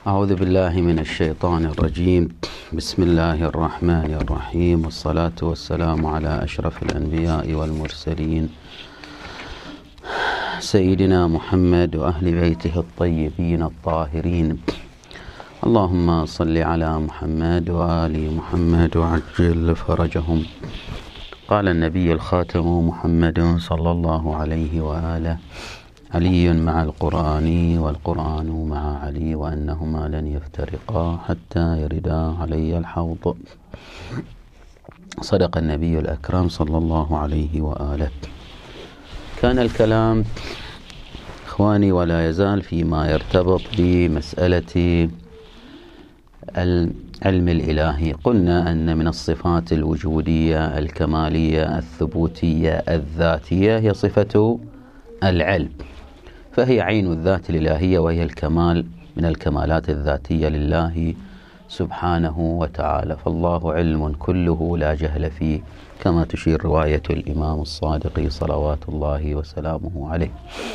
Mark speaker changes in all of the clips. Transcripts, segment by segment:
Speaker 1: أعوذ بالله من الشيطان الرجيم. بسم الله الرحمن الرحيم، والصلاة والسلام على أشرف الأنبياء والمرسلين سيدنا محمد وأهل بيته الطيبين الطاهرين. اللهم صل على محمد وآل محمد وعجل فرجهم. قال النبي الخاتم محمد صلى الله عليه وآله: علي مع القرآن والقرآن مع علي، وأنهما لن يفترقا حتى يردا علي الحوض. صدق النبي الأكرم صلى الله عليه وآله. كان الكلام إخواني ولا يزال فيما يرتبط بمسألة العلم الإلهي. قلنا أن من الصفات الوجودية الكمالية الثبوتية الذاتية هي صفة العلم، فهي عين الذات الإلهية، وهي الكمال من الكمالات الذاتية لله سبحانه وتعالى. فالله علم كله لا جهل فيه، كما تشير رواية الإمام الصادق صلوات الله وسلامه عليه.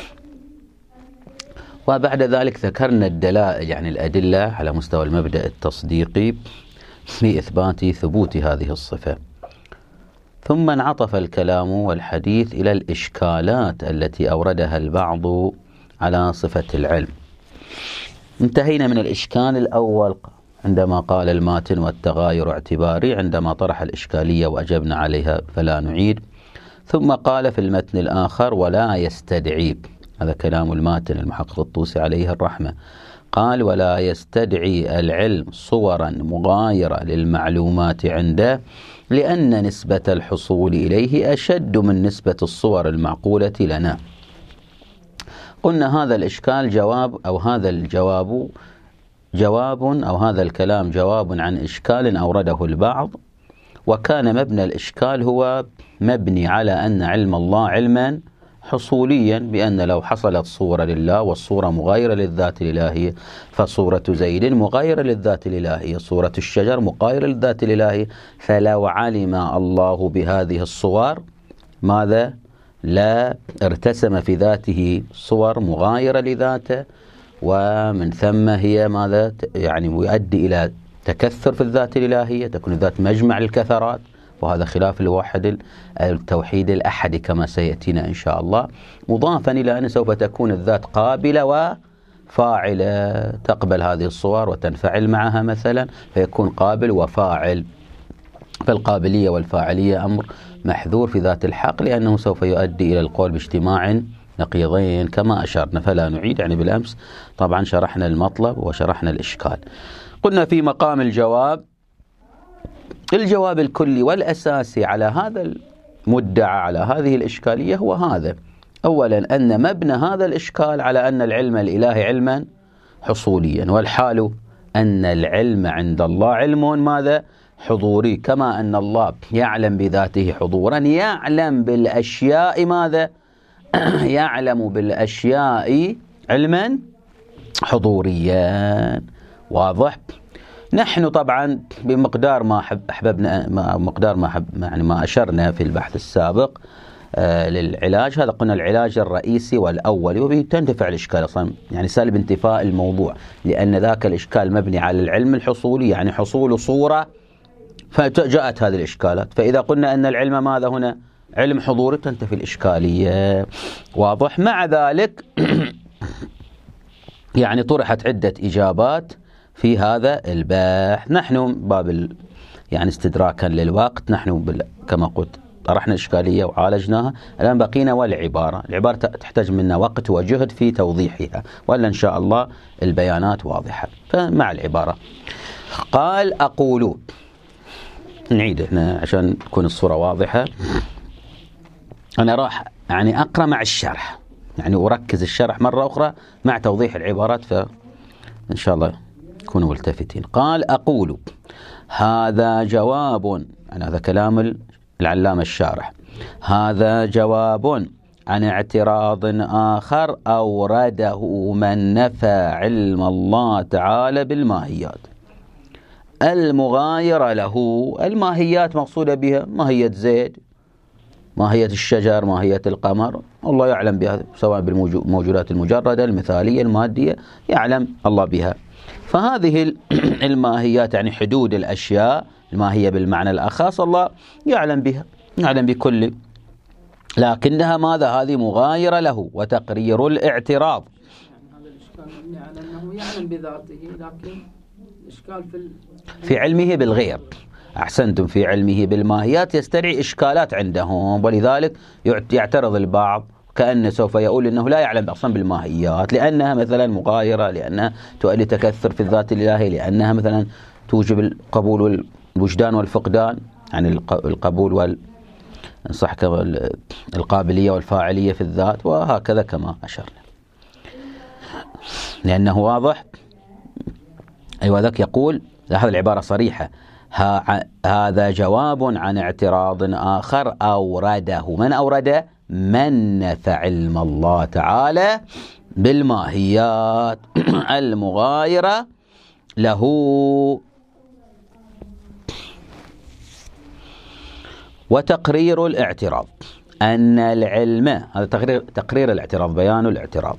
Speaker 1: وبعد ذلك ذكرنا الدلائل، يعني الأدلة على مستوى المبدأ التصديقي في إثبات ثبوت هذه الصفة. ثم انعطف الكلام والحديث إلى الإشكالات التي أوردها البعض على صفة العلم. انتهينا من الإشكال الأول عندما قال الماتن والتغاير اعتباري، عندما طرح الإشكالية وأجبنا عليها فلا نعيد. ثم قال في المتن الآخر: ولا يستدعي، هذا كلام الماتن المحقق الطوسي عليه الرحمة، قال: ولا يستدعي العلم صورا مغايرة للمعلومات عنده، لأن نسبة الحصول إليه أشد من نسبة الصور المعقولة لنا. قلنا هذا الإشكال جواب، أو هذا الجواب جواب، أو هذا الكلام جواب عن إشكال أورده البعض، وكان مبنى الإشكال هو مبني على أن علم الله علما حصوليا، بأن لو حصلت صورة لله والصورة مغايرة للذات الإلهية، فصورة زيد مغايرة للذات الإلهية، صورة الشجر مغايرة للذات الإلهية، فلو علم الله بهذه الصور ماذا؟ لا ارتسم في ذاته صور مغايرة لذاته، ومن ثم هي ماذا؟ يعني يؤدي إلى تكثر في الذات الإلهية، تكون الذات مجمع الكثرات، وهذا خلاف الواحد التوحيد الأحد كما سيأتينا إن شاء الله، مضافا إلى أن سوف تكون الذات قابلة وفاعلة، تقبل هذه الصور وتنفعل معها مثلا، فيكون قابل وفاعل. فالقابلية والفاعلية أمر محذور في ذات الحق، لأنه سوف يؤدي إلى القول باجتماع نقيضين كما أشرنا، فلا نعيد. يعني بالأمس طبعا شرحنا المطلب وشرحنا الإشكال. قلنا في مقام الجواب الكلي والأساسي على هذا المدعى، على هذه الإشكالية، هو هذا: أولا أن مبنى هذا الإشكال على أن العلم الإلهي علما حصوليا، والحال أن العلم عند الله علم ماذا؟ حضوري، كما أن الله يعلم بذاته حضورا، يعلم بالأشياء ماذا؟ يعلم بالأشياء علما حضوريا. واضح؟ نحن طبعا بمقدار ما أحببنا، مقدار ما يعني ما أشرنا في البحث السابق للعلاج، هذا قلنا العلاج الرئيسي والأول، وبه تنتفع الإشكال أصلا، يعني سلب انتفاء الموضوع، لأن ذاك الإشكال مبني على العلم الحصولي، يعني حصول صورة، فجاءت هذه الإشكالات. فإذا قلنا أن العلم ماذا هنا؟ علم حضوري، تنتفي الإشكالية. واضح؟ مع ذلك يعني طرحت عدة إجابات في هذا البحث. نحن باب يعني استدراكا للوقت، نحن كما قلت طرحنا الإشكالية وعالجناها، الآن بقينا والعبارة. العبارة تحتاج منا وقت وجهد في توضيحها، وإلا إن شاء الله البيانات واضحة. فمع العبارة قال: أقول، نعيد احنا عشان تكون الصورة واضحة. أنا راح يعني أقرأ مع الشرح، يعني أركز الشرح مرة أخرى مع توضيح العبارات، فإن شاء الله كونوا ملتفتين. قال: أقول هذا جواب، يعني هذا كلام العلامة الشارح، هذا جواب عن اعتراض آخر أورده من نفى علم الله تعالى بالماهيات المغايرة له. الماهيات مقصودة بها ماهية زيد، ماهية الشجر، ماهية القمر، الله يعلم بها، سواء بالموجودات المجردة المثالية المادية، يعلم الله بها. فهذه الماهيات يعني حدود الأشياء الماهية بالمعنى الأخص الله يعلم بها، يعلم بكل، لكنها ماذا؟ هذه مغايرة له وتقرير الاعتراض.
Speaker 2: هذا الإشكال مبني على أنه يعلم بذاته، لكن الإشكال
Speaker 1: في علمه بالغير. أحسنتم، في علمه بالماهيات يستدعي إشكالات عندهم، ولذلك يعترض البعض كأنه سوف يقول أنه لا يعلم أصلا بالماهيات لأنها مثلا مغايرة، لأنها تؤدي تكثر في الذات الإلهي، لأنها مثلا توجب القبول والوجدان والفقدان، يعني القبول صح القابلية والفاعلية في الذات، وهكذا كما أشرنا. لأنه واضح. أيوة ذاك يقول، هذه العبارة صريحة، هذا جواب عن اعتراض آخر أورده. من أورده؟ من نفى علم الله تعالى بالماهيات المغايرة له. وتقرير الاعتراض أن العلم، هذا تقرير الاعتراض، بيان الاعتراض.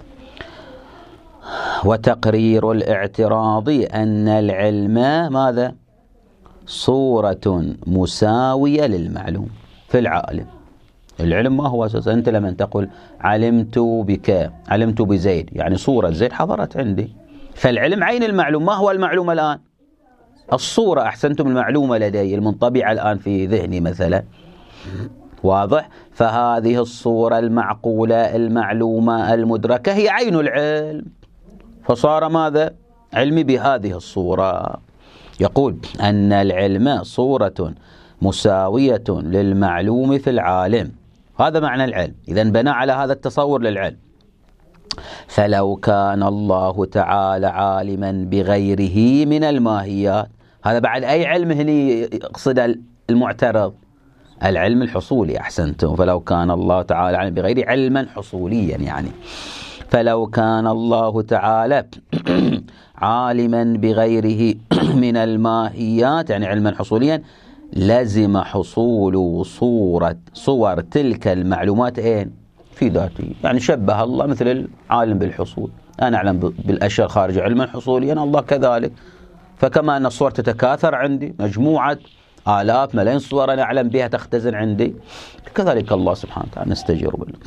Speaker 1: وتقرير الاعتراض أن العلم ماذا؟ صورة مساوية للمعلوم في العالم. العلم ما هو أساس؟ أنت لما تقول علمت بك، علمت بزيد، يعني صورة زيد حضرت عندي، فالعلم عين المعلوم. ما هو المعلوم الآن؟ الصورة. أحسنتم، المعلومة لدي المنطبعة الآن في ذهني مثلا، واضح؟ فهذه الصورة المعقولة المعلومة المدركة هي عين العلم، فصار ماذا؟ علمي بهذه الصورة. يقول أن العلم صورة مساوية للمعلوم في العالم، هذا معنى العلم. إذن بنى على هذا التصور للعلم. فلو كان الله تعالى عالما بغيره من الماهيات، هذا بعد أي علم هني يقصد المعترض؟ العلم الحصولي. أحسنتم. فلو كان الله تعالى عالما بغيره علما حصوليا، يعني فلو كان الله تعالى عالما بغيره من الماهيات يعني علما حصوليا، لازم حصول صور تلك المعلومات في ذاته. يعني شبه الله مثل العالم بالحصول، أنا أعلم بالأشياء الخارجة علما حصوليا، الله كذلك. فكما أن الصور تتكاثر عندي، مجموعة آلاف ملايين صور أنا أعلم بها تختزن عندي، كذلك الله سبحانه وتعالى نستجير بالله.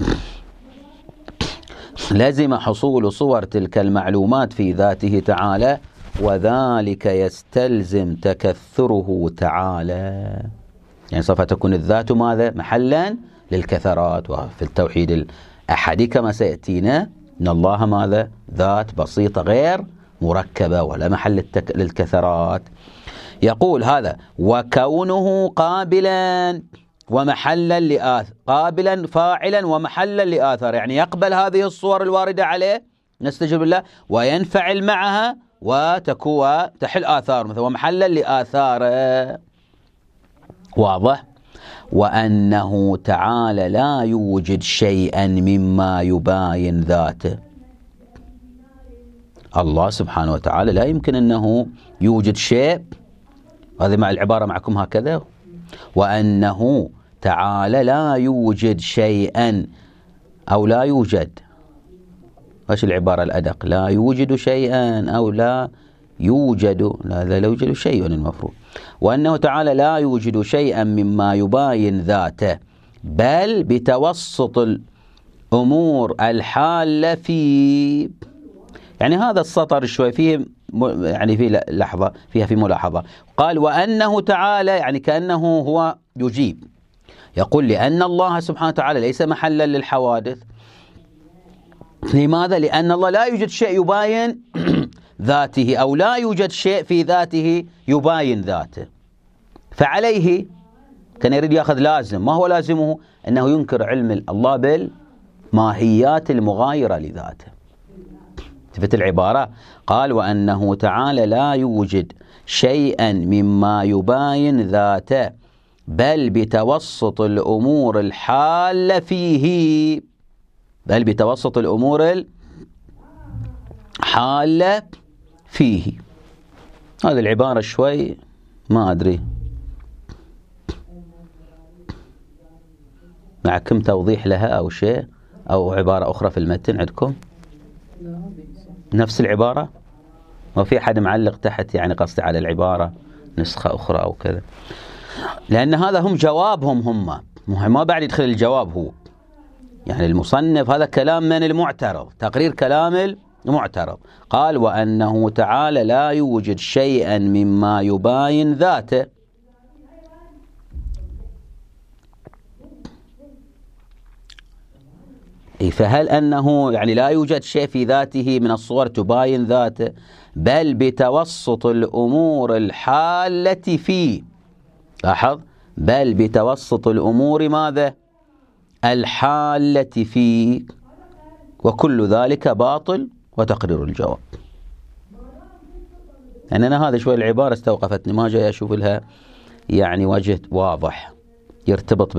Speaker 1: لازم حصول صور تلك المعلومات في ذاته تعالى، وذلك يستلزم تكثره تعالى. يعني سوف تكون الذات ماذا؟ محلا للكثرات. وفي التوحيد الأحدي كما سيأتينا إن الله ماذا؟ ذات بسيطة غير مركبة ولا محل للكثرات. يقول هذا وكونه قابلا ومحلا لآثار، قابلا فاعلا ومحلا لآثار، يعني يقبل هذه الصور الواردة عليه نستجيب الله، وينفعل معها وتكون تحل آثار مثلا ومحلا لآثار. واضح؟ وأنه تعالى لا يوجد شيئا مما يباين ذاته. الله سبحانه وتعالى لا يمكن أنه يوجد شيء، هذه مع العبارة معكم هكذا، وأنه تعالى لا يوجد شيئا أو لا يوجد، ايش العبارة الأدق؟ لا يوجد شيئا أو لا يوجد، لا يوجد شيء المفروض. وأنه تعالى لا يوجد شيئا مما يباين ذاته، بل بتوسط الأمور الحالة في، يعني هذا السطر شوي فيه يعني في لحظة فيها في ملاحظة. قال وأنه تعالى يعني كأنه هو يجيب، يقول لأن الله سبحانه وتعالى ليس محلا للحوادث. لماذا؟ لأن الله لا يوجد شيء يباين ذاته، أو لا يوجد شيء في ذاته يباين ذاته، فعليه كان يريد يأخذ لازم. ما هو لازمه؟ أنه ينكر علم الله بالماهيات المغايرة لذاته. تفت العبارة؟ قال وأنه تعالى لا يوجد شيئا مما يباين ذاته، بل بتوسط الأمور الحالة فيه، بل بتوسط الأمور الحالة فيه. هذه العبارة شوي ما أدري معكم توضيح لها أو شيء أو عبارة أخرى في المتن عندكم؟ نفس العبارة وفي أحد معلق تحت يعني قصدي على العبارة نسخة أخرى أو كذا، لأن هذا هم جوابهم هم ما بعد يدخل الجواب هو، يعني المصنف هذا كلام من المعترض، تقرير كلام المعترض. قال وأنه تعالى لا يوجد شيئا مما يباين ذاته. فهل أنه يعني لا يوجد شيء في ذاته من الصور تباين ذاته، بل بتوسط الأمور الحالة فيه. لاحظ، بل بتوسط الأمور ماذا؟ الحالة فيه، وكل ذلك باطل وتقرير الجواب. يعني أنا هذا شوي العبارة استوقفتني، ما جاي أشوف لها يعني وجه واضح يرتبط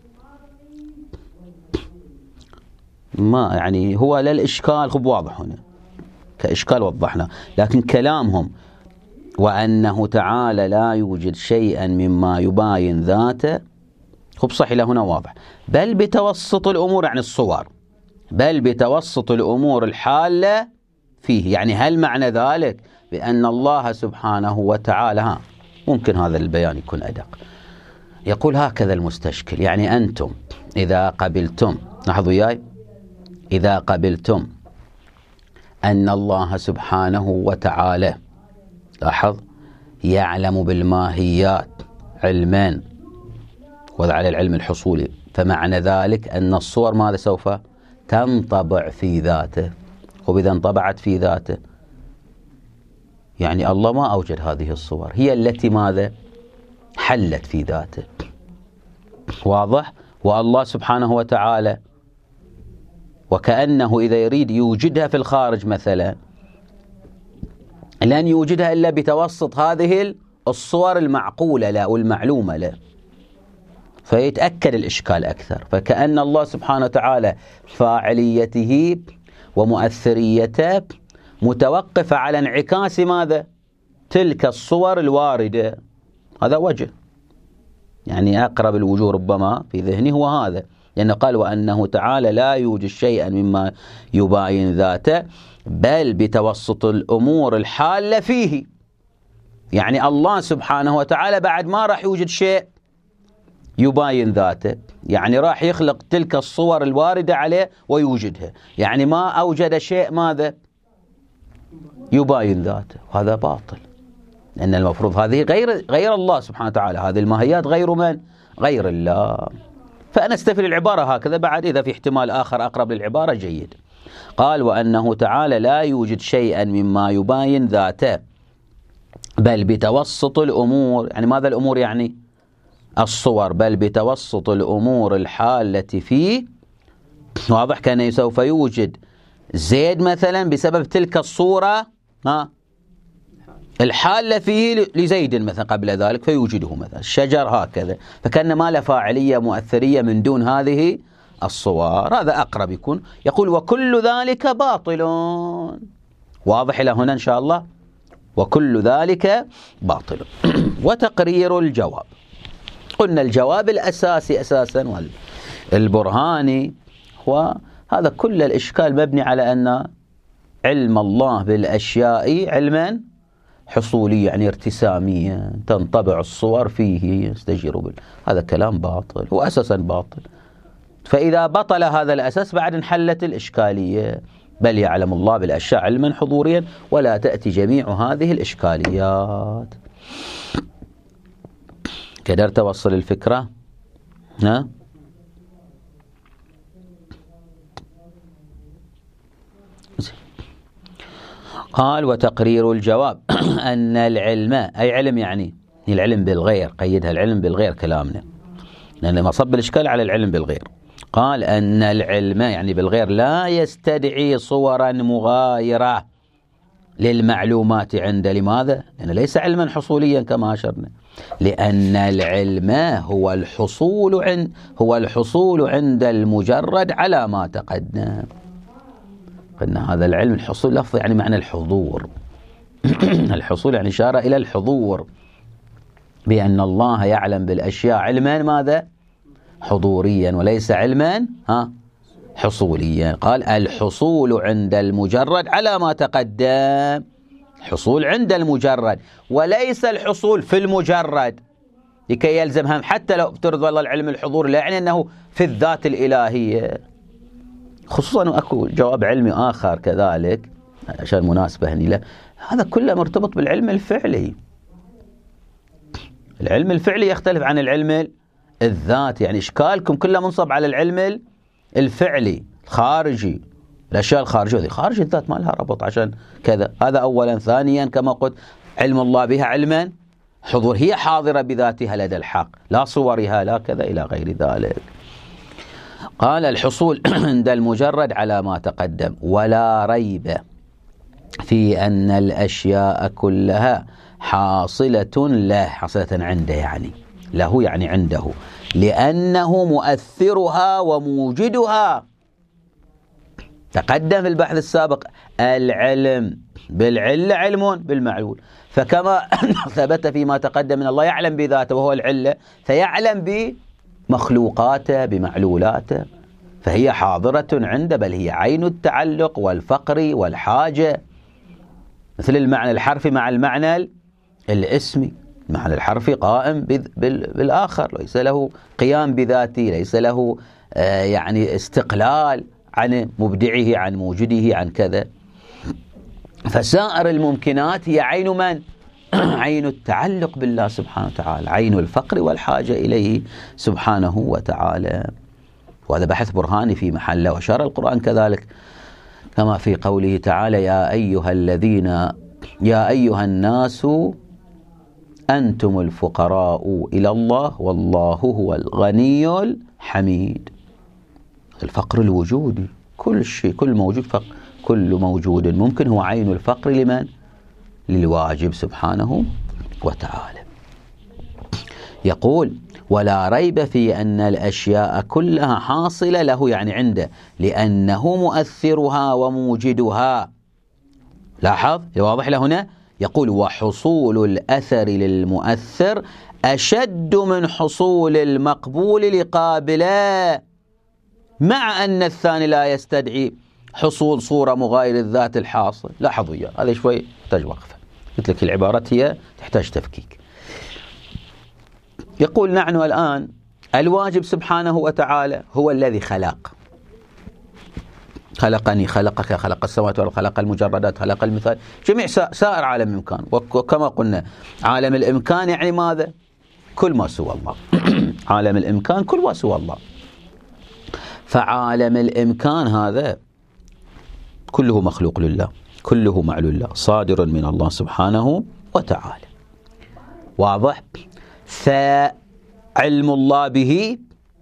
Speaker 1: ما يعني هو للإشكال خب واضح هنا كإشكال وضحنا، لكن كلامهم وأنه تعالى لا يوجد شيئا مما يباين ذاته خب صح إلى هنا واضح. بل بتوسط الأمور يعني الصور، بل بتوسط الأمور الحالة فيه، يعني هل معنى ذلك بأن الله سبحانه وتعالى ممكن هذا البيان يكون أدق. يقول هكذا المستشكل، يعني أنتم إذا قبلتم، لاحظوا وياي، إذا قبلتم أن الله سبحانه وتعالى لاحظ يعلم بالماهيات علما، وهذا على العلم الحصولي، فمعنى ذلك أن الصور ماذا سوف تنطبع في ذاته، وإذا انطبعت في ذاته يعني الله ما أوجد هذه الصور، هي التي ماذا حلت في ذاته. واضح؟ والله سبحانه وتعالى وكأنه إذا يريد يوجدها في الخارج مثلا لن يوجدها إلا بتوسط هذه الصور المعقولة له والمعلومة له، فيتأكد الإشكال أكثر. فكأن الله سبحانه وتعالى فاعليته ومؤثريته متوقفة على انعكاس ماذا؟ تلك الصور الواردة. هذا وجه يعني أقرب الوجوه ربما في ذهني هو هذا، لأنه قال وأنه تعالى لا يوجد شيئا مما يباين ذاته بل بتوسط الأمور الحالة فيه، يعني الله سبحانه وتعالى بعد ما راح يوجد شيء يباين ذاته، يعني راح يخلق تلك الصور الواردة عليه ويوجدها، يعني ما أوجد شيء ماذا يباين ذاته. هذا باطل، لأن المفروض هذه غير الله سبحانه وتعالى، هذه الماهيات غير من؟ غير الله. فأنا استفل العبارة هكذا، بعد إذا في احتمال آخر أقرب للعبارة جيد. قال وأنه تعالى لا يوجد شيئا مما يباين ذاته بل بتوسط الأمور، يعني ماذا الأمور؟ يعني الصور، بل بتوسط الأمور الحالة فيه. واضح، كان سوف يوجد زيد مثلا بسبب تلك الصورة الحالة فيه لزيد مثلا قبل ذلك فيوجده، مثلا الشجر هكذا، فكان ما له فاعلية مؤثرية من دون هذه الصور. هذا أقرب يكون. يقول وكل ذلك باطل. واضح إلى هنا إن شاء الله؟ وكل ذلك باطل. وتقرير الجواب، قلنا الجواب الأساسي أساسا والبرهاني هو هذا كل الإشكال مبني على أن علم الله بالأشياء علما حصولي، يعني ارتساميا تنطبع الصور فيه يستجير هذا كلام باطل، هو أساسا باطل. فإذا بطل هذا الأساس بعد انحلت الإشكالية، بل يعلم الله بالأشياء علما حضوريا ولا تأتي جميع هذه الإشكاليات. قدرت أوصل الفكرة؟ ها؟ قال وتقرير الجواب أن العلم، أي علم يعني العلم بالغير، قيدها العلم بالغير كلامنا، لأن مصب الإشكال على العلم بالغير. قال أن العلم يعني بالغير لا يستدعي صورا مغايرة للمعلومات عند، لماذا؟ لأنه ليس علما حصوليا كما أشرنا، لأن العلم هو الحصول عند المجرد على ما تقدم. قلنا هذا العلم الحصول لفظ يعني معنى الحضور الحصول يعني إشارة إلى الحضور، بأن الله يعلم بالأشياء علما ماذا؟ حضوريا وليس علما حصوليا. قال الحصول عند المجرد على ما تقدم، الحصول عند المجرد وليس الحصول في المجرد، لكي يلزمهم حتى لو افترض والله العلم الحضور لا يعني أنه في الذات الإلهية. خصوصا أكو جواب علمي آخر كذلك عشان مناسبة هني له، هذا كله مرتبط بالعلم الفعلي. العلم الفعلي يختلف عن العلم الذاتي، يعني إشكالكم كله منصب على العلم الفعلي الخارجي، الأشياء الخارجية هذه خارج الذات ما لها ربط عشان كذا. هذا أولا. ثانيا كما قلت علم الله بها علما حضور، هي حاضرة بذاتها لدى الحق لا صورها لا كذا إلى غير ذلك. قال الحصول عند المجرد على ما تقدم، ولا ريب في أن الأشياء كلها حاصلة له، حاصلة عنده يعني له يعني عنده، لأنه مؤثرها وموجدها. تقدم في البحث السابق العلم بالعلة علم بالمعلول، فكما ثبت فيما تقدم من الله يعلم بذاته وهو العلة، فيعلم بمخلوقاته بمعلولاته، فهي حاضرة عنده، بل هي عين التعلق والفقر والحاجة، مثل المعنى الحرفي مع المعنى الاسمي. المعنى الحرفي قائم بالآخر، ليس له قيام بذاته، ليس له يعني استقلال عن مبدعه عن موجده عن كذا. فسائر الممكنات هي عين من؟ عين التعلق بالله سبحانه وتعالى، عين الفقر والحاجة إليه سبحانه وتعالى. وهذا بحث برهاني في محله، وشرع القرآن كذلك كما في قوله تعالى يا أيها الناس أنتم الفقراء إلى الله والله هو الغني الحميد. الفقر الوجودي، كل شيء كل موجود فقر، كل موجود ممكن هو عين الفقر لمن؟ للواجب سبحانه وتعالى. يقول ولا ريب في أن الأشياء كلها حاصلة له يعني عنده، لأنه مؤثرها وموجدها. لاحظ واضح له هنا، يقول وحصول الأثر للمؤثر أشد من حصول المقبول لقابله، مع أن الثاني لا يستدعي حصول صورة مغاير الذات الحاصل. لاحظوا هذا شوي تحتاج وقفة، قلت لك العبارات هي تحتاج تفكيك. يقول نحن الآن الواجب سبحانه وتعالى هو الذي خلقني، خلقك، خلق السماوات والأرض، خلق المجردات، خلق المثال، جميع سائر عالم الإمكان. وكما قلنا عالم الإمكان يعني ماذا؟ كل ما سوى الله. عالم الإمكان كل ما سوى الله. فعالم الإمكان هذا كله مخلوق لله، كله معلول الله، صادر من الله سبحانه وتعالى. واضح؟ فعلم الله به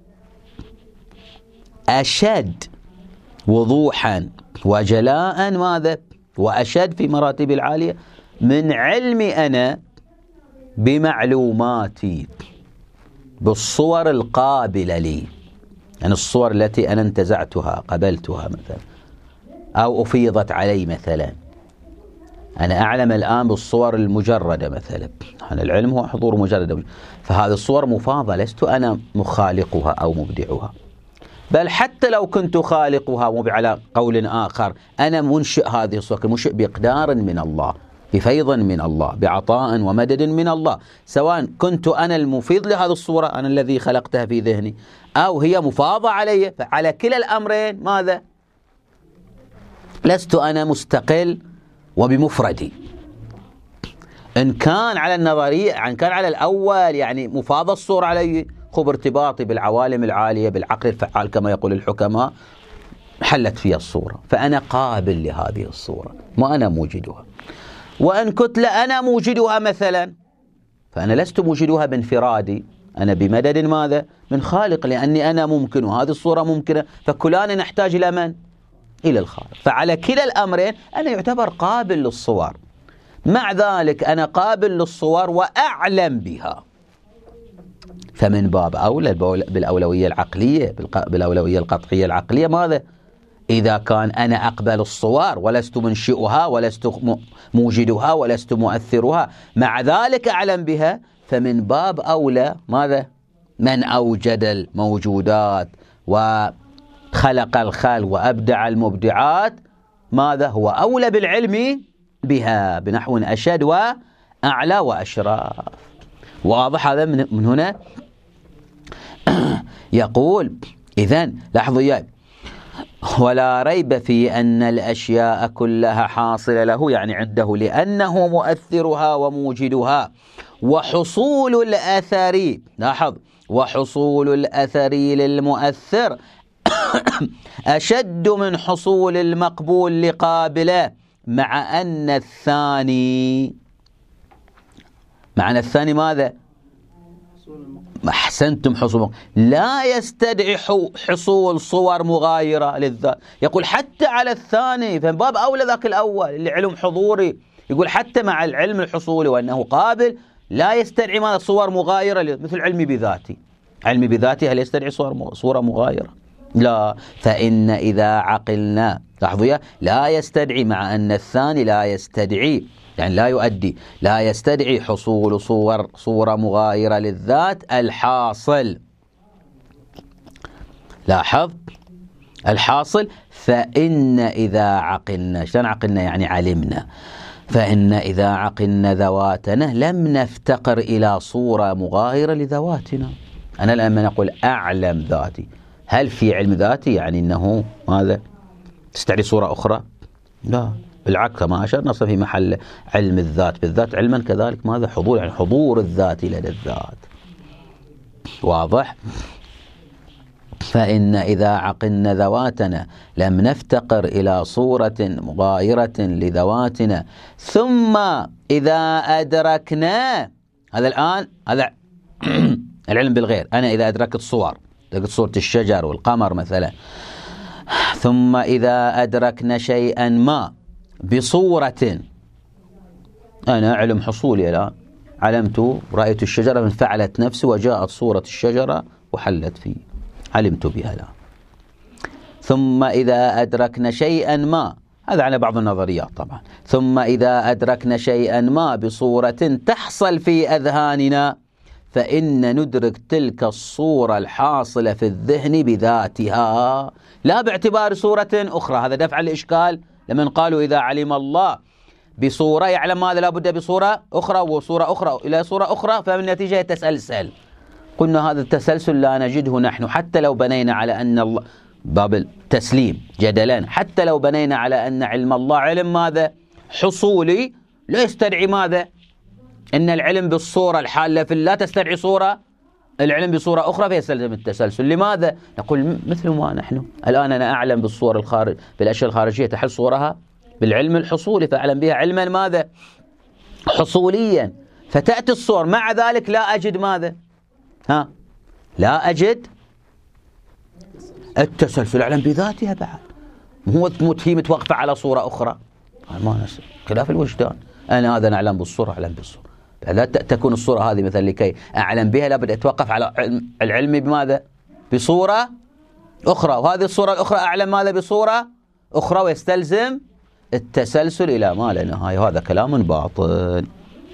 Speaker 1: أشد وضوحا وجلاء ماذا؟ وأشد في مراتب العالية من علمي أنا بمعلوماتي، بالصور القابلة لي، يعني الصور التي أنا انتزعتها قبلتها مثلا أو أفيضت علي مثلا. أنا أعلم الآن بالصور المجردة مثلا، أنا العلم هو حضور مجرد، فهذه الصور مفاضة، لست أنا مخالقها أو مبدعها، بل حتى لو كنت خالقها على قول آخر أنا منشئ هذه الصور، منشئ بإقدار من الله، بفيض من الله، بعطاء ومدد من الله، سواء كنت أنا المفيض لهذه الصورة، أنا الذي خلقتها في ذهني، أو هي مفاضة علي، فعلى كلا الأمرين ماذا؟ لست أنا مستقل وبمفردي. إن كان على النظرية، إن كان على الأول يعني مفاضة الصورة علي، خب ارتباطي بالعوالم العالية بالعقل الفعال كما يقول الحكماء، حلت فيها الصورة، فأنا قابل لهذه الصورة، ما أنا موجدها. وإن كنت لا أنا موجدها مثلا، فأنا لست موجدها بانفرادي، أنا بمدد ماذا؟ من خالق، لأني أنا ممكن وهذه الصورة ممكنة، فكلان نحتاج إلى من؟ إلى الخالق. فعلى كلا الأمرين أنا يعتبر قابل للصور، مع ذلك أنا قابل للصور وأعلم بها، فمن باب أولى بالأولوية العقلية، بالأولوية القطعية العقلية ماذا؟ إذا كان أنا أقبل الصور ولست منشئها ولست موجدها ولست مؤثرها، مع ذلك أعلم بها، فمن باب أولى ماذا؟ من أوجد الموجودات وخلق الخلق وأبدع المبدعات، ماذا؟ هو أولى بالعلم بها بنحو أشد وأعلى وأشراف. واضح هذا؟ من هنا يقول إذن لاحظوا إياي: ولا ريب في أن الأشياء كلها حاصلة له، يعني عنده، لأنه مؤثرها وموجدها، وحصول الأثر، لاحظ، وحصول الأثر للمؤثر أشد من حصول المقبول لقابله، مع أن الثاني، معنى الثاني ماذا؟ أحسنتم، حصول لا يستدعي حصول صور مغايرة للذات. يقول حتى على الثاني، فمن باب أولى ذاك الأول اللي علم حضوري، يقول حتى مع العلم الحصولي وأنه قابل لا يستدعي ماذا؟ صور مغايرة، مثل علمي بذاتي. علمي بذاتي هل يستدعي صورة مغايرة؟ لا. فإن إذا عقلنا، لاحظوا، لا يستدعي، مع أن الثاني لا يستدعي، يعني لا يؤدي، لا يستدعي حصول صورة مغايرة للذات الحاصل. لاحظ الحاصل. فإن إذا عقلنا، شلون عقلنا؟ يعني علمنا. فإن إذا عقلنا ذواتنا لم نفتقر إلى صورة مغايرة لذواتنا. أنا الآن نقول أعلم ذاتي، هل في علم ذاتي يعني أنه ماذا؟ تستدعي صورة أخرى؟ لا، بالعكس، ما أشرنا في محل علم الذات بالذات علما كذلك ماذا؟ حضور، يعني حضور الذات لدى الذات. واضح؟ فإن إذا عقلنا ذواتنا لم نفتقر إلى صورة مغايرة لذواتنا، ثم إذا أدركنا، هذا الآن هذا العلم بالغير. أنا إذا أدركت صور، أدركت صورة الشجر والقمر مثلا، ثم إذا أدركنا شيئا ما بصورة، أنا علم حصولي الآن، علمت، رأيت الشجرة فانفعلت نفسي وجاءت صورة الشجرة وحلت فيه، علمت بها الآن. ثم إذا أدركنا شيئا ما، هذا على بعض النظريات طبعا، ثم إذا أدركنا شيئا ما بصورة تحصل في أذهاننا، فإن ندرك تلك الصورة الحاصلة في الذهن بذاتها، لا باعتبار صورة أخرى. هذا دفع الإشكال لمن قالوا إذا علم الله بصورة يعلم ماذا؟ لا بد بصورة أخرى وصورة أخرى إلى صورة أخرى، فمن النتيجة يتسلسل. قلنا هذا التسلسل لا نجده نحن، حتى لو بنينا على أن الله، باب التسليم جدلا، حتى لو بنينا على أن علم الله علم ماذا؟ حصولي، لا يستدعي ماذا؟ إن العلم بالصورة الحالة في الله تستدعي صورة، العلم بصورة أخرى فيستلزم التسلسل. لماذا؟ نقول مثل ما نحن الآن، أنا أعلم بالصور بالأشياء الخارجية تحل صورها بالعلم الحصولي، فأعلم بها علما ماذا؟ حصوليا، فتأتي الصور، مع ذلك لا أجد ماذا؟ لا أجد التسلسل، أعلم بذاتها بعد، هو هي متوقفة على صورة أخرى، ما نسأل خلاف الوجدان. أنا هذا أعلم بالصورة، أعلم بالصورة، لا تكون الصورة هذه مثلا لكي أعلم بها لابد أتوقف على العلم بماذا؟ بصورة أخرى، وهذه الصورة الأخرى أعلم ماذا؟ بصورة أخرى، ويستلزم التسلسل إلى ما لا نهاية. وهذا كلام باطل.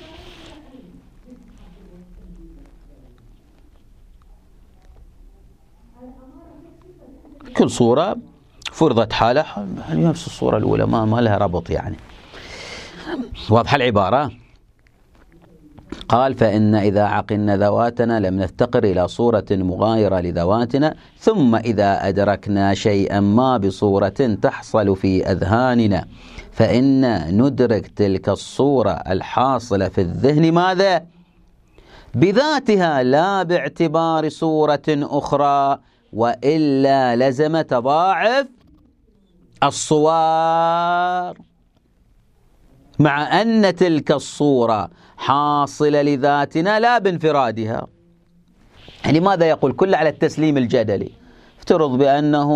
Speaker 1: كل صورة فرضت حالة يعني نفس الصورة الأولى، ما لها ربط يعني. واضحة العبارة؟ قال فإن إذا عقلنا ذواتنا لم نفتقر إلى صورة مغايرة لذواتنا، ثم إذا أدركنا شيئا ما بصورة تحصل في أذهاننا، فإن ندرك تلك الصورة الحاصلة في الذهن ماذا؟ بذاتها، لا باعتبار صورة أخرى، وإلا لزم تضاعف الصور، مع أن تلك الصورة حاصلة لذاتنا لا بانفرادها. يعني ماذا يقول؟ كل على التسليم الجدلي. افترض بأنه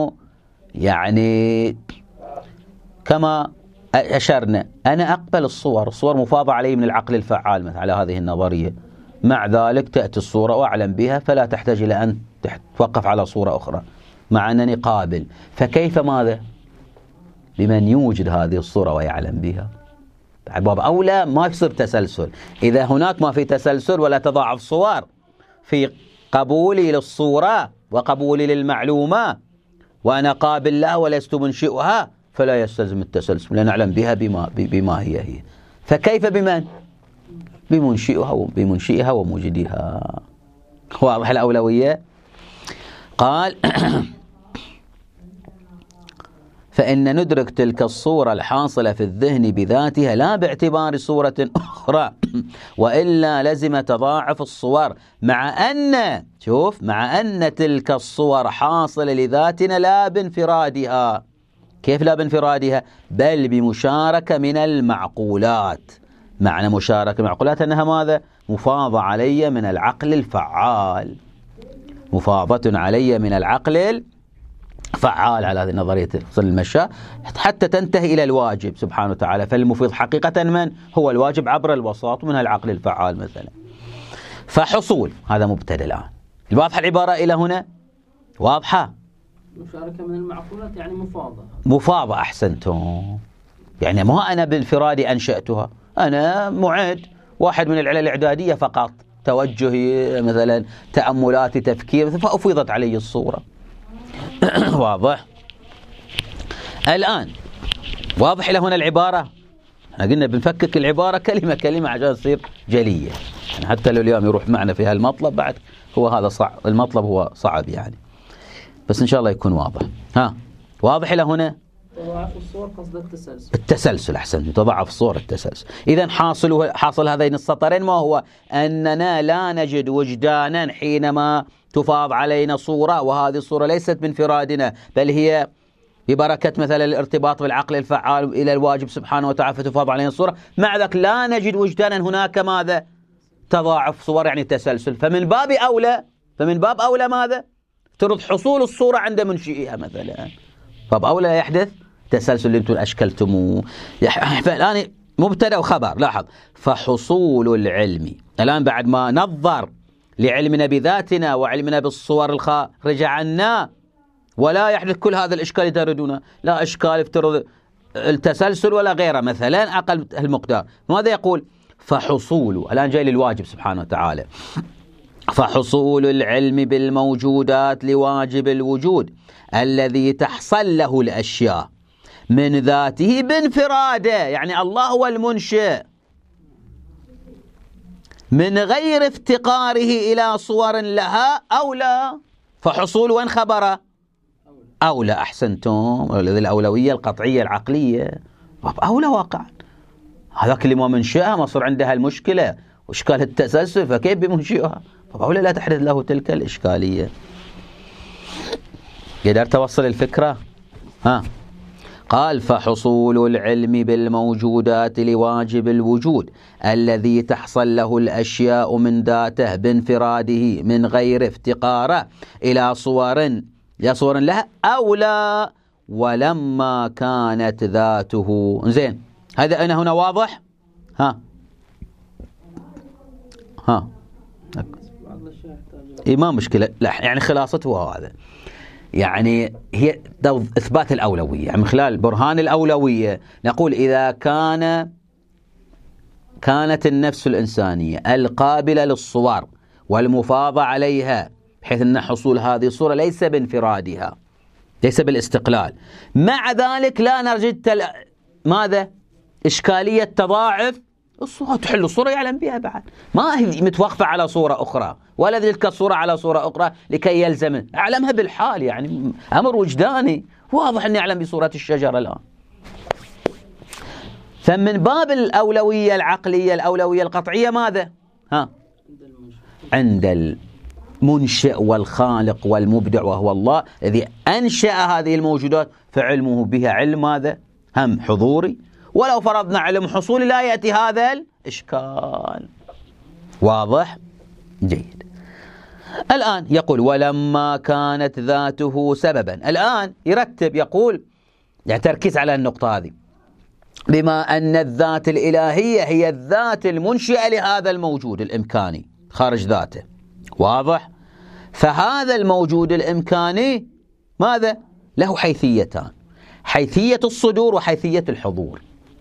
Speaker 1: يعني كما أشرنا، أنا أقبل الصور مفاضة علي من العقل الفعال مثل على هذه النظرية، مع ذلك تأتي الصورة وأعلم بها، فلا تحتاج إلى أن توقف على صورة أخرى، مع أنني قابل. فكيف ماذا بمن يوجد هذه الصورة ويعلم بها؟ باب أولى ما يصير تسلسل. إذا هناك ما في تسلسل ولا تضاعف صور في قبولي للصورة وقبولي للمعلومة، وأنا قابل لها ولست منشئها، فلا يستلزم التسلسل، لا نعلم بها بما هي. فكيف بمن؟ بمنشئها وموجدها. واضح الأولوية؟ قال فإن ندرك تلك الصورة الحاصلة في الذهن بذاتها لا باعتبار صورة أخرى، وإلا لزم تضاعف الصور، مع أن تلك الصور حاصلة لذاتنا لا بانفرادها. كيف لا بانفرادها؟ بل بمشاركة من المعقولات. معنى مشاركة المعقولات أنها ماذا؟ مفاضة علي من العقل الفعال، مفاضة علي من العقل فعال على هذه النظرية المشاة حتى تنتهي إلى الواجب سبحانه وتعالى. فالمفيض حقيقة من هو الواجب عبر الوساط من العقل الفعال مثلا. فحصول هذا مبتدأ الآن. واضحة العبارة إلى هنا؟ واضحة؟
Speaker 2: مشاركة من المعقولات يعني
Speaker 1: مفاضة أحسنتم. يعني ما أنا بالانفرادي أنشأتها، أنا معد واحد من العلل الإعدادية فقط، توجهي مثلا تأملاتي تفكير، فأفيضت علي الصورة. واضح؟ الآن واضح إلى هنا العبارة؟ احنا قلنا بنفكك العبارة كلمة كلمة عشان تصير جلية، يعني حتى لو اليوم يروح معنا في هالمطلب بعد هو هذا صعب، المطلب هو صعب يعني، بس إن شاء الله يكون واضح. واضح إلى هنا؟
Speaker 2: تضاعف الصور قصد
Speaker 1: التسلسل أحسن، تضاعف صور التسلسل. إذن حاصل هذين السطرين ما هو؟ أننا لا نجد وجدانا حينما تفاض علينا صورة، وهذه الصورة ليست بانفرادنا بل هي ببركة مثلا الارتباط بالعقل الفعال إلى الواجب سبحانه وتعالى فتفاض علينا الصورة. مع ذلك لا نجد وجدانا هناك ماذا؟ تضاعف صور يعني تسلسل. فمن باب أولى ماذا؟ افترض حصول الصورة عند منشئها مثلا، باب أولى يحدث تسلسل اللي انتم أشكلتموه. فالآن مبتدأ وخبر، لاحظ فحصول العلم الآن بعد ما نظر لعلمنا بذاتنا وعلمنا بالصور الخارجة عنا، ولا يحدث كل هذا الإشكال تردونه، لا إشكال افترض التسلسل ولا غيره مثلا أقل المقدار. ماذا يقول؟ فحصول الآن جاي للواجب سبحانه وتعالى، فحصول العلم بالموجودات لواجب الوجود الذي تحصل له الأشياء من ذاته بانفراده، يعني الله هو المنشئ من غير افتقاره إلى صور لها أولى. فحصول وين خبره؟ أولى. أحسنتم، الذي الأولوية القطعية العقلية أولى واقعا. هذاك اللي ما منشئها ما صار عندها المشكلة وإشكال التسلسل، فكيف بمنشئها؟ فأولى لا تحدث له تلك الإشكالية. قدرت توصل الفكرة؟ قال فحصول العلم بالموجودات لواجب الوجود الذي تحصل له الأشياء من ذاته بانفراده من غير افتقاره إلى صور لها أولى ولما كانت ذاته. زين، هذا أنا هنا واضح؟ ما مشكلة، لا يعني خلاصته هذا، يعني هي إثبات الأولوية، يعني من خلال برهان الأولوية نقول إذا كانت النفس الإنسانية القابلة للصور والمفاضة عليها، بحيث أن حصول هذه الصورة ليس بانفرادها، ليس بالاستقلال، مع ذلك لا نجد ماذا؟ إشكالية تضاعف الصورة، تحل الصورة يعلم بها بعد، ما هي متوقفة على صورة أخرى ولا تلك الصورة على صورة أخرى لكي يلزم، أعلمها بالحال، يعني أمر وجداني واضح أني أعلم بصورة الشجرة الآن. فمن باب الأولوية العقلية الأولوية القطعية ماذا؟ عند المنشئ والخالق والمبدع وهو الله الذي أنشأ هذه الموجودات، فعلمه بها علم ماذا؟ هم حضوري، ولو فرضنا علم حصولي لا يأتي هذا الإشكال. واضح؟ جيد. الآن يقول ولما كانت ذاته سببا، الآن يرتب يقول يعني تركيز على النقطة هذه، بما أن الذات الإلهية هي الذات المنشئة لهذا الموجود الإمكاني خارج ذاته. واضح؟ فهذا الموجود الإمكاني ماذا؟ له حيثيتان، حيثية الصدور وحيثية الحضور.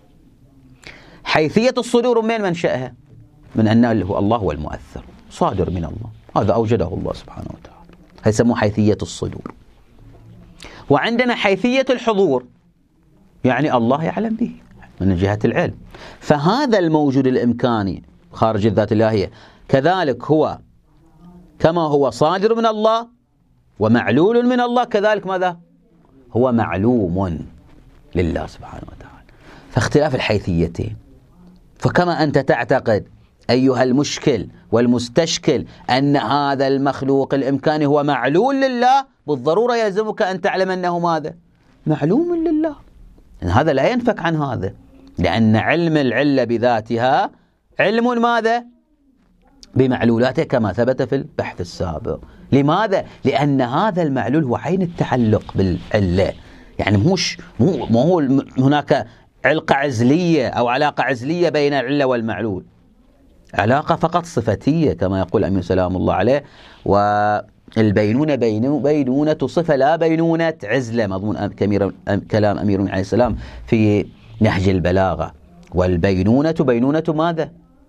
Speaker 1: حيثية الصدور من منشأها؟ من أن الله هو المؤثر، صادر من الله، هذا أوجده الله سبحانه وتعالى، هذا يسموه حيثية الصدور. وعندنا حيثية الحضور، يعني الله يعلم به من جهة العلم. فهذا الموجود الإمكاني خارج الذات الإلهية كذلك هو كما هو صادر من الله ومعلول من الله، كذلك ماذا؟ هو معلوم لله سبحانه وتعالى. فاختلاف الحيثيتين. فكما أنت تعتقد أيها المشكل والمستشكل أن هذا المخلوق الإمكاني هو معلول لله، بالضرورة يلزمك أن تعلم أنه ماذا؟ معلوم لله. هذا لا ينفك عن هذا، لأن علم العلة بذاتها علم ماذا؟ بمعلولاته كما ثبت في البحث السابق. لماذا؟ لأن هذا المعلول هو عين التعلق بالعلة. يعني مو هو هناك علقة عزلية أو علاقة عزلية بين العلة والمعلول، علاقة فقط صفتية كما يقول أمير سلام الله عليه. والبينونة بينونة صفة لا بينونة عزلة، مضمون كلام أمير عليه السلام في نهج البلاغة. والبينونة بينونة ماذا؟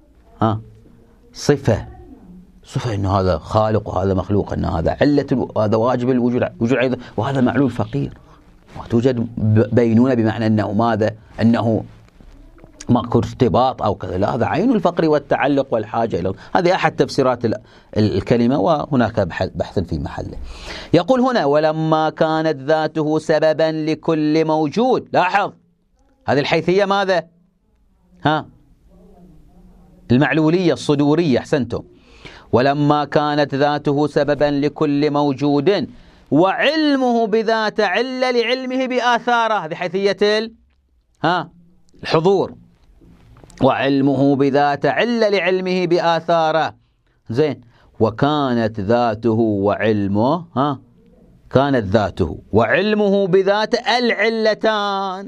Speaker 1: صفة إنه هذا خالق وهذا مخلوق، أن هذا علة وهذا واجب الوجود وهذا معلول فقير. وتوجد بينونة بمعنى أنه ماذا؟ أنه ماكو ارتباط أو كذا، لا، هذا عين الفقر والتعلق والحاجة إلى. هذه أحد تفسيرات الكلمة، وهناك بحث في محله. يقول هنا: ولما كانت ذاته سببا لكل موجود. لاحظ هذه الحيثية ماذا؟ المعلولية الصدورية. أحسنتم. ولما كانت ذاته سببا لكل موجود وعلمه بذات علة لعلمه بآثاره. هذه حيثية الحضور. وعلمه بذات علة لعلمه بآثاره. زين. وكانت ذاته وعلمه كانت ذاته وعلمه بذات العلتان.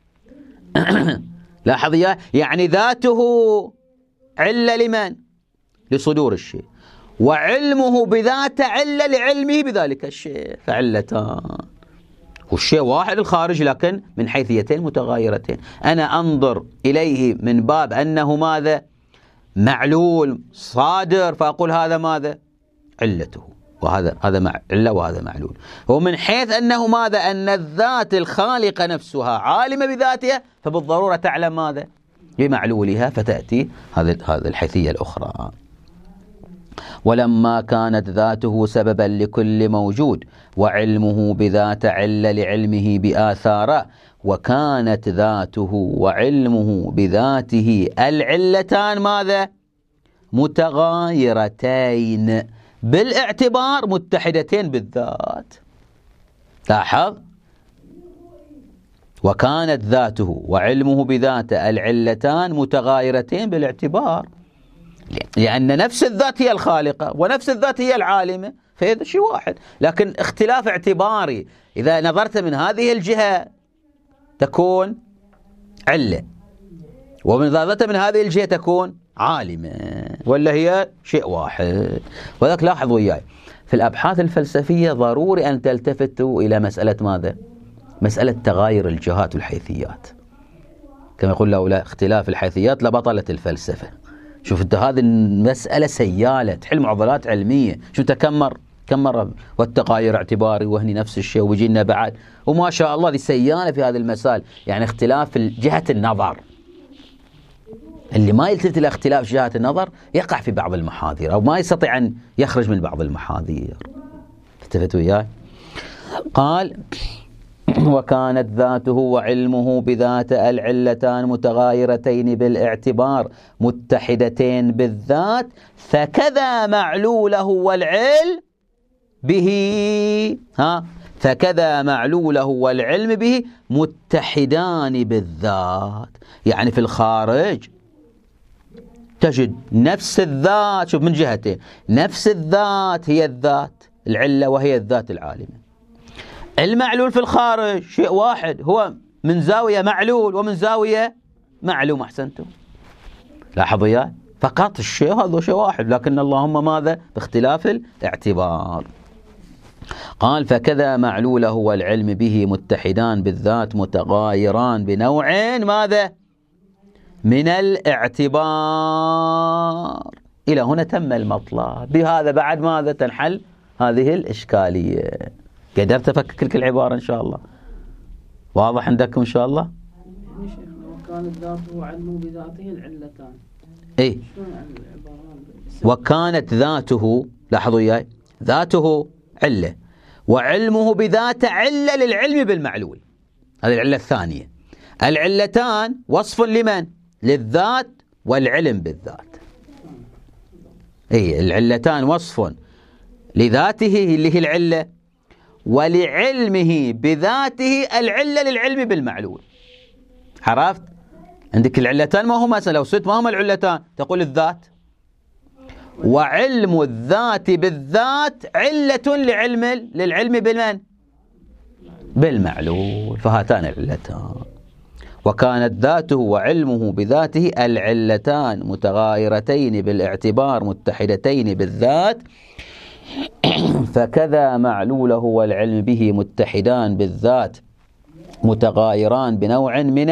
Speaker 1: لاحظ يعني ذاته علة لمن؟ لصدور الشيء، وعلمه بذات علة لعلمه بذلك الشيء، فعلتان. والشيء واحد الخارج لكن من حيثيتين متغايرتين. أنا أنظر إليه من باب أنه ماذا؟ معلول صادر، فأقول هذا ماذا؟ علته، وهذا علة وهذا معلول. ومن حيث أنه ماذا؟ أن الذات الخالقة نفسها عالمة بذاتها، فبالضرورة تعلم ماذا؟ بمعلولها، فتأتي هذه الحيثية الأخرى. ولما كانت ذاته سببا لكل موجود وعلمه بذات علة لعلمه بآثاره، وكانت ذاته وعلمه بذاته العلتان ماذا؟ متغايرتين بالاعتبار متحدتين بالذات. لاحظ: وكانت ذاته وعلمه بذاته العلتان متغايرتين بالاعتبار، لأن نفس الذات هي الخالقة ونفس الذات هي العالمة، فهذا شيء واحد، لكن اختلاف اعتباري. إذا نظرت من هذه الجهة تكون علة، ومن نظرت من هذه الجهة تكون عالمة، ولا هي شيء واحد. وذلك لاحظ وياي في الأبحاث الفلسفية ضروري أن تلتفتوا إلى مسألة ماذا؟ مسألة تغاير الجهات والحيثيات. كما يقول لولا اختلاف الحيثيات لبطلت الفلسفة. شوف انت هذه المسألة سيالة تحل معضلات علمية. شوف انت كم مرة والتغاير اعتباري وهني نفس الشيء وبيجينا بعد، وما شاء الله دي سيالة في هذه المسائل. يعني اختلاف جهة النظر، اللي ما يلتفت إلى اختلاف جهة النظر يقع في بعض المحاذير، أو ما يستطيع أن يخرج من بعض المحاذير. التفتوا وياي. قال: وكانت ذاته وعلمه بذات العلتان متغايرتين بالاعتبار متحدتين بالذات، فكذا معلوله والعلم به فكذا معلوله والعلم به متحدان بالذات. يعني في الخارج تجد نفس الذات، شوف من جهتين، نفس الذات هي الذات العلة وهي الذات العالمة. المعلول في الخارج شيء واحد، هو من زاوية معلول ومن زاوية معلوم. أحسنتم. لاحظوا يا فقط الشيء هذا شيء واحد، لكن اللهم ماذا؟ باختلاف الاعتبار. قال: فكذا معلوله والعلم به متحدان بالذات متغايران بنوع ماذا؟ من الاعتبار. إلى هنا تم المطلب. بهذا بعد ماذا؟ تنحل هذه الإشكالية. قدرت أفكك لك العبارة إن شاء الله؟ واضح عندكم إن شاء الله؟
Speaker 2: يعني شيخنا وكانت ذاته وعلمه بذاته العلتان.
Speaker 1: إيه،
Speaker 2: شلون يعني العبارة؟
Speaker 1: وكانت ذاته، لاحظوا وياي، ذاته علة وعلمه بذاته علة للعلم بالمعلول. هذه العلة الثانية. العلتان وصف لمن؟ للذات والعلم بالذات. العلتان وصف لذاته اللي هي العلة، ولعلمه بذاته العلة للعلم بالمعلول. عرفت؟ عندك العلتان ما هما مثلا لو سئلت ما هما العلتان تقول الذات، وعلم الذات بالذات علة للعلم بالمن؟ بالمعلول. فهاتان العلتان. وكانت ذاته وعلمه بذاته العلتان متغايرتين بالاعتبار متحدتين بالذات، فكذا معلوله والعلم به متحدان بالذات متغايران بنوع من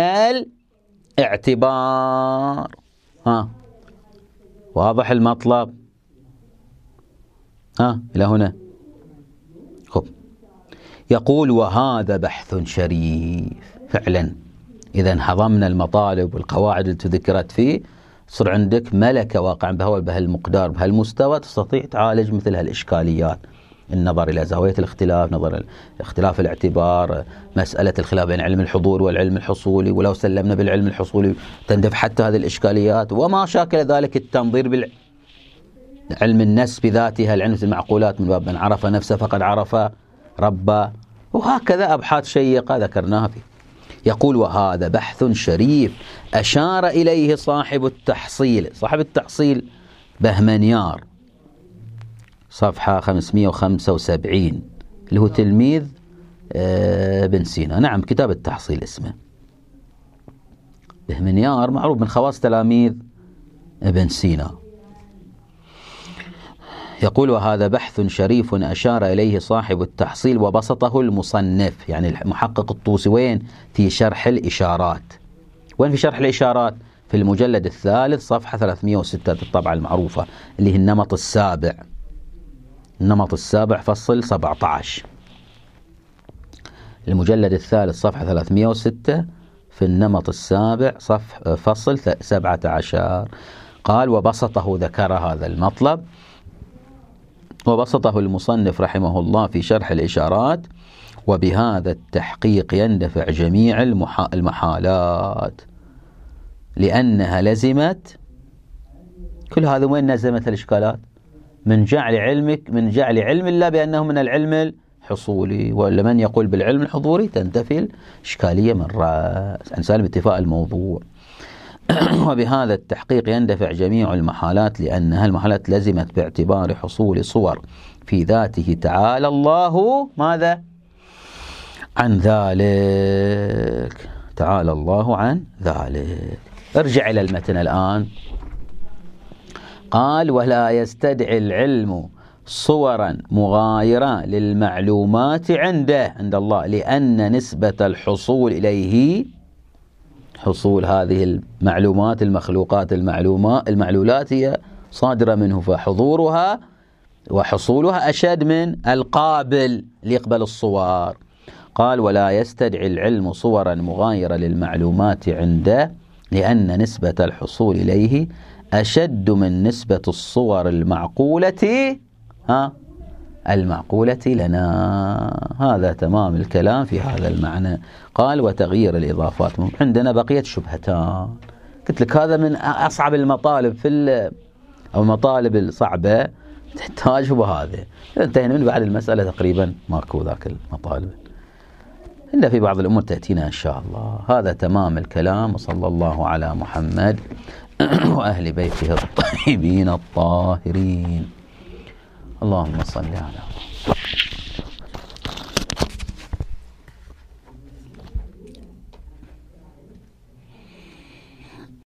Speaker 1: الاعتبار. واضح المطلب؟ إلى هنا. خب، يقول وهذا بحث شريف. فعلا إذا هضمنا المطالب والقواعد اللي تذكرت فيه، صار عندك ملكة واقعا بهالمقدار بهالمستوى تستطيع تعالج مثل هالإشكاليات. النظر إلى زاوية الاختلاف، نظر اختلاف الاعتبار، مسألة الخلاف بين علم الحضور والعلم الحصولي، ولو سلمنا بالعلم الحصولي تندفع حتى هذه الإشكاليات، وما شاكل ذلك التنظير بالعلم النفس بذاتها، العلم المعقولات من باب من عرف نفسه فقد عرف ربه، وهكذا أبحاث شيقة ذكرناها فيه. يقول وهذا بحث شريف أشار إليه صاحب التحصيل. صاحب التحصيل بهمنيار، صفحة 575، اللي هو تلميذ ابن سينا. نعم، كتاب التحصيل اسمه. بهمنيار معروف من خواص تلاميذ ابن سينا. يقول وهذا بحث شريف أشار إليه صاحب التحصيل وبسطه المصنف، يعني المحقق الطوسي. وين؟ في شرح الإشارات. وين في شرح الإشارات؟ في المجلد الثالث صفحة 306، الطبعة المعروفة اللي هي النمط السابع. النمط السابع فصل 17، المجلد الثالث صفحة 306 في النمط السابع فصل 17. قال وبسطه، ذكر هذا المطلب، وبسطه المصنف رحمه الله في شرح الإشارات. وبهذا التحقيق يندفع جميع المحالات، لأنها لزمت كل هذا. وين نزمت الإشكالات؟ من جعل علم الله بأنه من العلم الحصولي، ولا من يقول بالعلم الحضوري تنتفي الإشكالية من رأس، عن سالم اتفاق الموضوع. وبهذا التحقيق يندفع جميع المحالات، لأنها المحالات لزمت باعتبار حصول صور في ذاته تعالى الله ماذا؟ عن ذلك. تعالى الله عن ذلك. ارجع إلى المتن الآن. قال ولا يستدعي العلم صورا مغايرة للمعلومات عند الله، لأن نسبة الحصول إليه، حصول هذه المعلومات المخلوقات المعلولات هي صادرة منه، فحضورها وحصولها أشد من القابل ليقبل الصور. قال ولا يستدعي العلم صورا مغايرة للمعلومات عنده، لأن نسبة الحصول إليه أشد من نسبة الصور المعقولة لنا. هذا تمام الكلام في هذا المعنى. قال وتغيير الإضافات. عندنا بقية شبهتان، قلت لك هذا من أصعب المطالب أو المطالب الصعبة تحتاج بهذا. انتهينا من بعد المسألة تقريبا ماكو ذاك المطالب، إلا في بعض الأمور تأتينا إن شاء الله. هذا تمام الكلام. وصلى الله على محمد وأهل بيته الطيبين الطاهرين. اللهم صل على محمد.